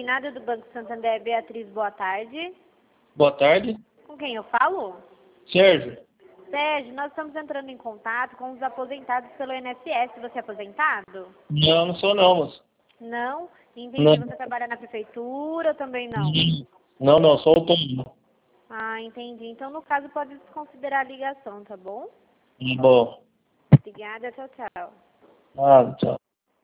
Combinado do Banco Santander, Beatriz, boa tarde. Boa tarde. Com quem eu falo? Sérgio. Sérgio, nós estamos entrando em contato com os aposentados pelo INSS. Você é aposentado? Não sou não, moço. Não? Entendi. Não. Você trabalha na prefeitura ou também não? Não, sou autônomo. Ah, entendi. Então, no caso, pode desconsiderar a ligação, tá bom? Bom. Obrigada, tchau, tchau. Ah, tchau.